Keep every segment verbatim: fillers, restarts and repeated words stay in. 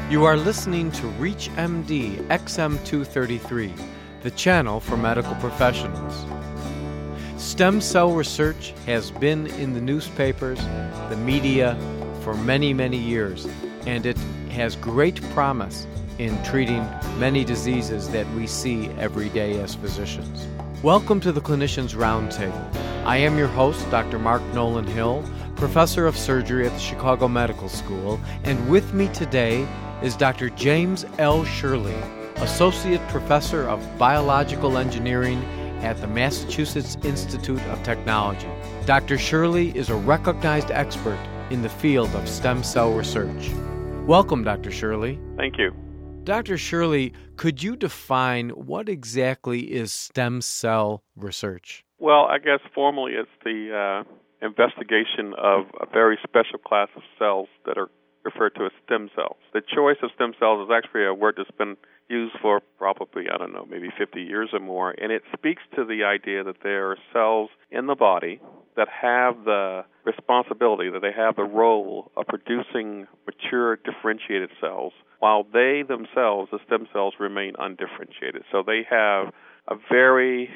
You are listening to ReachMD X M two thirty-three, the channel for medical professionals. Stem cell research has been in the newspapers, the media, for many, many years, and it has great promise in treating many diseases that we see every day as physicians. Welcome to the Clinicians Roundtable. I am your host, Doctor Mark Nolan Hill, Professor of Surgery at the Chicago Medical School, and with me today is Doctor James L. Shirley, Associate Professor of Biological Engineering at the Massachusetts Institute of Technology. Doctor Shirley is a recognized expert in the field of stem cell research. Welcome, Doctor Shirley. Thank you. Doctor Shirley, could you define what exactly is stem cell research? Well, I guess formally it's the uh, investigation of a very special class of cells that are referred to as stem cells. The choice of stem cells is actually a word that's been used for probably, I don't know, maybe fifty years or more, and it speaks to the idea that there are cells in the body that have the responsibility, that they have the role of producing mature differentiated cells, while they themselves, the stem cells, remain undifferentiated. So they have a very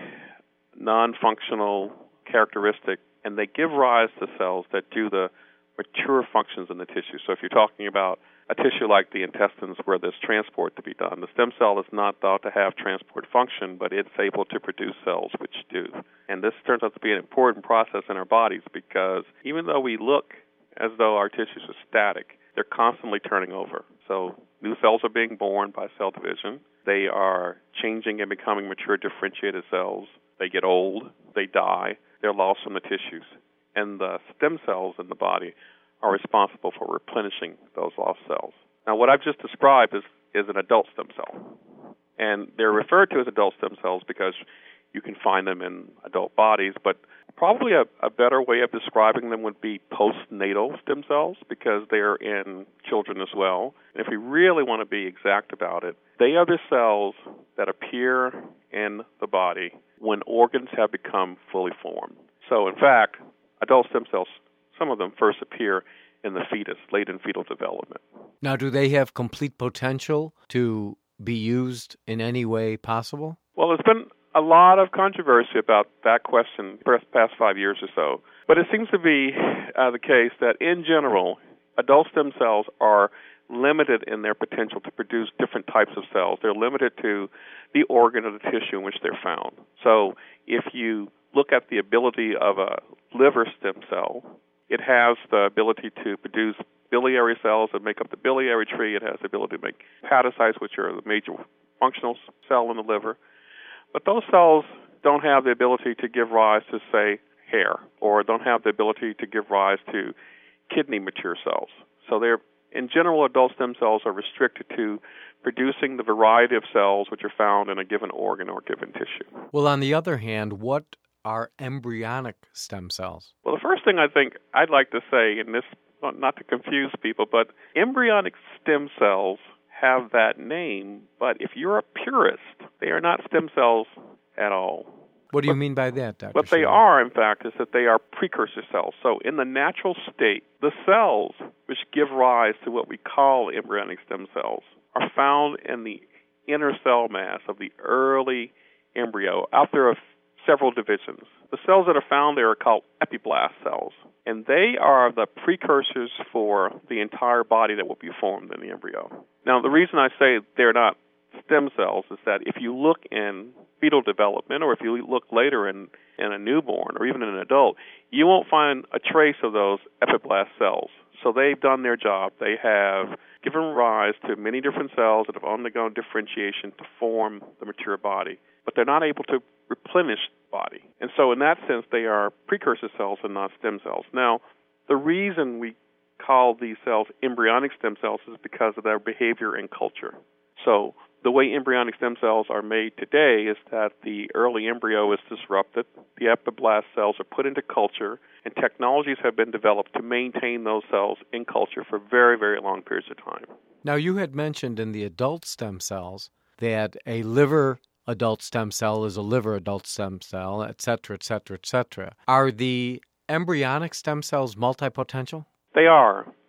non-functional characteristic, and they give rise to cells that do the mature functions in the tissue. So if you're talking about a tissue like the intestines where there's transport to be done, the stem cell is not thought to have transport function, but it's able to produce cells which do. And this turns out to be an important process in our bodies because even though we look as though our tissues are static, they're constantly turning over. So new cells are being born by cell division. They are changing and becoming mature differentiated cells. They get old, they die, they're lost from the tissues. And the stem cells in the body are responsible for replenishing those lost cells. Now, what I've just described is, is an adult stem cell. And they're referred to as adult stem cells because you can find them in adult bodies, but probably a, a better way of describing them would be postnatal stem cells because they're in children as well. And if we really want to be exact about it, they are the cells that appear in the body when organs have become fully formed. So, in fact, adult stem cells, some of them first appear in the fetus, late in fetal development. Now, do they have complete potential to be used in any way possible? Well, there's been a lot of controversy about that question for the past five years or so. But it seems to be uh, the case that, in general, adult stem cells are limited in their potential to produce different types of cells. They're limited to the organ or the tissue in which they're found. So if you look at the ability of a liver stem cell, it has the ability to produce biliary cells that make up the biliary tree. It has the ability to make hepatocytes, which are the major functional cell in the liver. But those cells don't have the ability to give rise to, say, hair, or don't have the ability to give rise to kidney mature cells. So they're, in general, adult stem cells are restricted to producing the variety of cells which are found in a given organ or given tissue. Well, on the other hand, what are embryonic stem cells? Well, the first thing I think I'd like to say, and this, not to confuse people, but embryonic stem cells have that name, but if you're a purist, they are not stem cells at all. What do you mean by that, Doctor What they Shirley? are, in fact, is that they are precursor cells. So in the natural state, the cells which give rise to what we call embryonic stem cells are found in the inner cell mass of the early embryo after a several divisions. The cells that are found there are called epiblast cells, and they are the precursors for the entire body that will be formed in the embryo. Now, the reason I say they're not stem cells is that if you look in fetal development, or if you look later in, in a newborn, or even in an adult, you won't find a trace of those epiblast cells. So they've done their job. They have given rise to many different cells that have undergone differentiation to form the mature body, but they're not able to replenish the body. And so in that sense, they are precursor cells and not stem cells. Now, the reason we call these cells embryonic stem cells is because of their behavior in culture. So the way embryonic stem cells are made today is that the early embryo is disrupted, the epiblast cells are put into culture, and technologies have been developed to maintain those cells in culture for very, very long periods of time. Now, you had mentioned in the adult stem cells that a liver adult stem cell is a liver adult stem cell, et cetera, et cetera, et cetera. Are the embryonic stem cells multipotential? They are.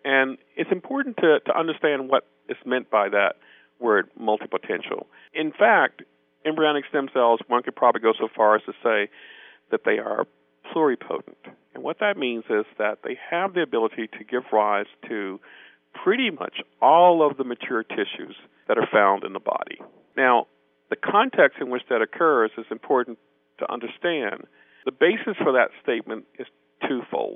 And it's important to, to understand what is meant by that word multipotential. In fact, embryonic stem cells, one could probably go so far as to say that they are pluripotent. And what that means is that they have the ability to give rise to pretty much all of the mature tissues that are found in the body. Now, the context in which that occurs is important to understand. The basis for that statement is twofold.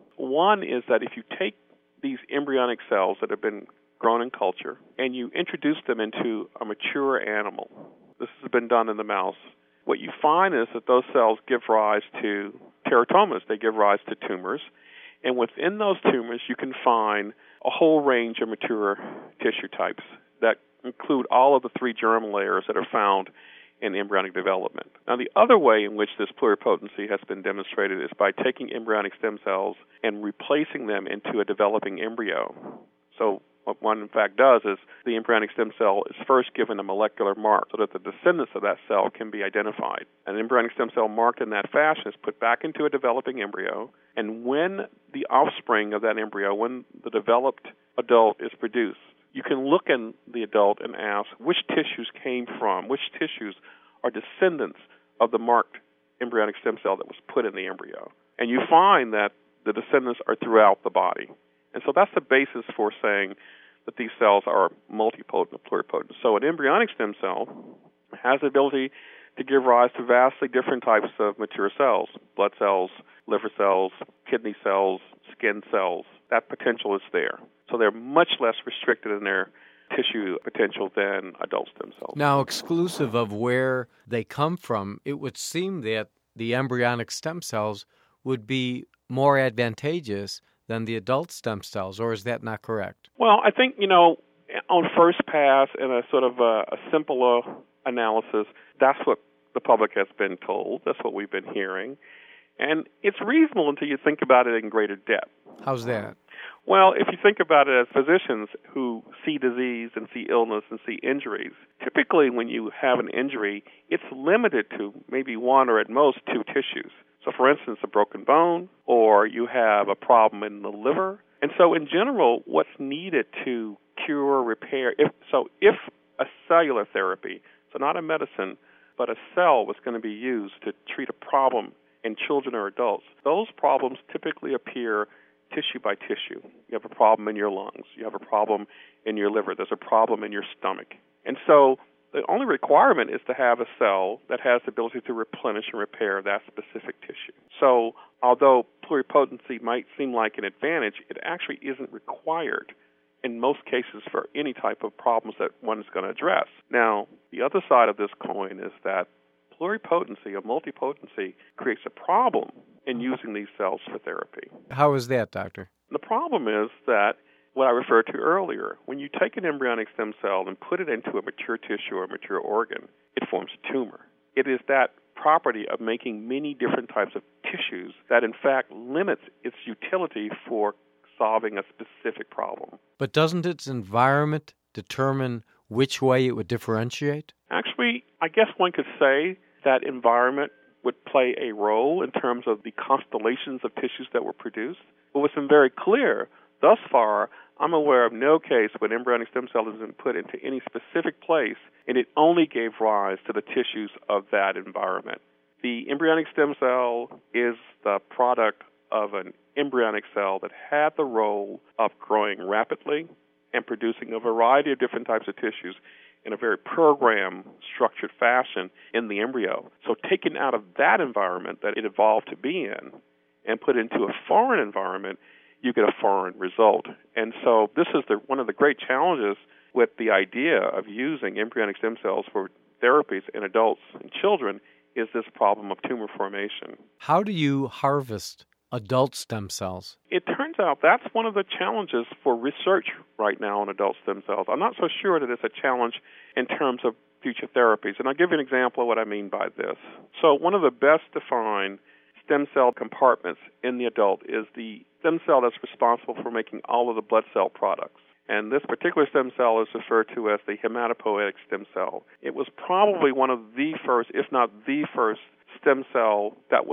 One is that if you take these embryonic cells that have been grown in culture and you introduce them into a mature animal, this has been done in the mouse, what you find is that those cells give rise to teratomas. They give rise to tumors. And within those tumors, you can find a whole range of mature tissue types that include all of the three germ layers that are found in embryonic development. Now, the other way in which this pluripotency has been demonstrated is by taking embryonic stem cells and replacing them into a developing embryo. So what one, in fact, does is the embryonic stem cell is first given a molecular mark so that the descendants of that cell can be identified. An embryonic stem cell marked in that fashion is put back into a developing embryo, and when the offspring of that embryo, when the developed adult is produced, you can look in the adult and ask which tissues came from, which tissues are descendants of the marked embryonic stem cell that was put in the embryo. And you find that the descendants are throughout the body. And so that's the basis for saying that these cells are multipotent or pluripotent. So an embryonic stem cell has the ability to give rise to vastly different types of mature cells, blood cells, liver cells, kidney cells, skin cells. That potential is there. So they're much less restricted in their tissue potential than adult stem cells. Now, exclusive of where they come from, it would seem that the embryonic stem cells would be more advantageous than the adult stem cells, or is that not correct? Well, I think, you know, on first pass and a sort of a, a simpler analysis, that's what the public has been told. That's what we've been hearing. And it's reasonable until you think about it in greater depth. How's that? Well, if you think about it as physicians who see disease and see illness and see injuries, typically when you have an injury, it's limited to maybe one or at most two tissues. So, for instance, a broken bone, or you have a problem in the liver. And so, in general, what's needed to cure, repair, if, so if a cellular therapy, so not a medicine, but a cell was going to be used to treat a problem in children or adults, those problems typically appear tissue by tissue. You have a problem in your lungs. You have a problem in your liver. There's a problem in your stomach. And so the only requirement is to have a cell that has the ability to replenish and repair that specific tissue. So although pluripotency might seem like an advantage, it actually isn't required in most cases for any type of problems that one is going to address. Now, the other side of this coin is that pluripotency or multipotency creates a problem in using these cells for therapy. How is that, doctor? The problem is that what I referred to earlier, when you take an embryonic stem cell and put it into a mature tissue or a mature organ, it forms a tumor. It is that property of making many different types of tissues that in fact limits its utility for solving a specific problem. But doesn't its environment determine which way it would differentiate? Actually, I guess one could say that environment would play a role in terms of the constellations of tissues that were produced. But what's been very clear thus far, I'm aware of no case when embryonic stem cell has been put into any specific place and it only gave rise to the tissues of that environment. The embryonic stem cell is the product of an embryonic cell that had the role of growing rapidly and producing a variety of different types of tissues in a very program structured fashion in the embryo. So taken out of that environment that it evolved to be in and put into a foreign environment, you get a foreign result. And so this is the, one of the great challenges with the idea of using embryonic stem cells for therapies in adults and children is this problem of tumor formation. How do you harvest adult stem cells? It turns out that's one of the challenges for research right now on adult stem cells. I'm not so sure that it's a challenge in terms of future therapies. And I'll give you an example of what I mean by this. So one of the best defined stem cell compartments in the adult is the stem cell that's responsible for making all of the blood cell products. And this particular stem cell is referred to as the hematopoietic stem cell. It was probably one of the first, if not the first, stem cell that was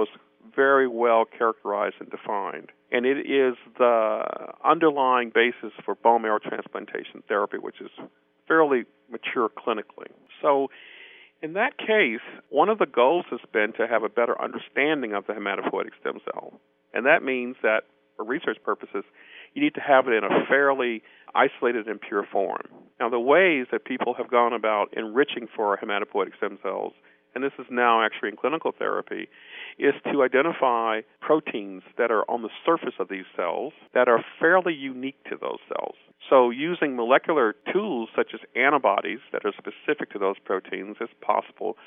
very well characterized and defined. And it is the underlying basis for bone marrow transplantation therapy, which is fairly mature clinically. So in that case, one of the goals has been to have a better understanding of the hematopoietic stem cell. And that means that for research purposes, you need to have it in a fairly isolated and pure form. Now, the ways that people have gone about enriching for hematopoietic stem cells, and this is now actually in clinical therapy, is to identify proteins that are on the surface of these cells that are fairly unique to those cells. So using molecular tools such as antibodies that are specific to those proteins, it's possible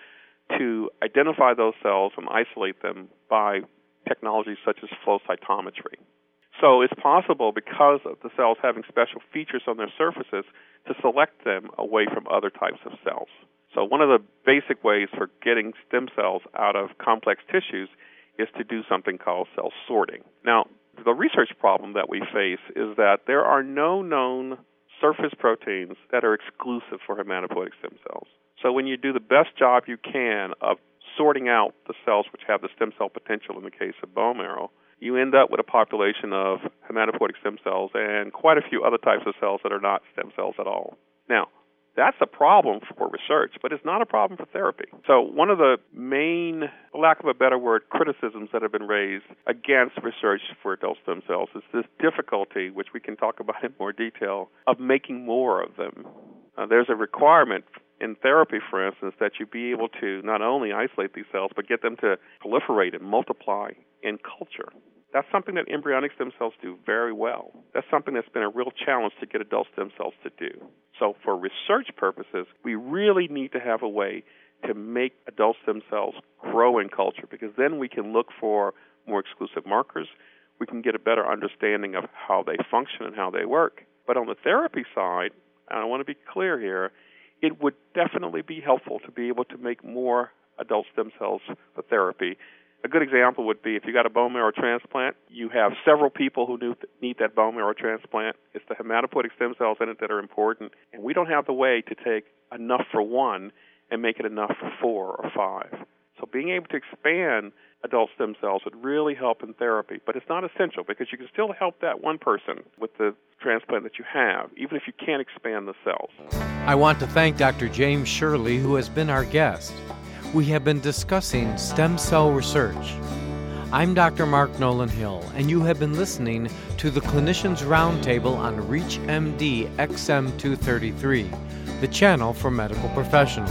to identify those cells and isolate them by technologies such as flow cytometry. So it's possible, because of the cells having special features on their surfaces, to select them away from other types of cells. So one of the basic ways for getting stem cells out of complex tissues is to do something called cell sorting. Now, the research problem that we face is that there are no known surface proteins that are exclusive for hematopoietic stem cells. So when you do the best job you can of sorting out the cells which have the stem cell potential in the case of bone marrow, you end up with a population of hematopoietic stem cells and quite a few other types of cells that are not stem cells at all. Now, that's a problem for research, but it's not a problem for therapy. So one of the main, for lack of a better word, criticisms that have been raised against research for adult stem cells is this difficulty, which we can talk about in more detail, of making more of them. Uh, there's a requirement in therapy, for instance, that you be able to not only isolate these cells, but get them to proliferate and multiply in culture. That's something that embryonic stem cells do very well. That's something that's been a real challenge to get adult stem cells to do. So for research purposes, we really need to have a way to make adult stem cells grow in culture, because then we can look for more exclusive markers. We can get a better understanding of how they function and how they work. But on the therapy side, and I want to be clear here, it would definitely be helpful to be able to make more adult stem cells for therapy. A good example would be if you got a bone marrow transplant, you have several people who need that bone marrow transplant. It's the hematopoietic stem cells in it that are important, and we don't have the way to take enough for one and make it enough for four or five. So being able to expand adult stem cells would really help in therapy, but it's not essential because you can still help that one person with the transplant that you have, even if you can't expand the cells. I want to thank Doctor James Shirley, who has been our guest. We have been discussing stem cell research. I'm Doctor Mark Nolan Hill, and you have been listening to the Clinicians Roundtable on ReachMD X M two thirty-three, the channel for medical professionals.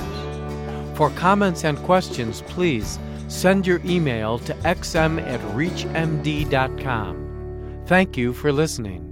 For comments and questions, please send your email to x m at reach m d dot com. Thank you for listening.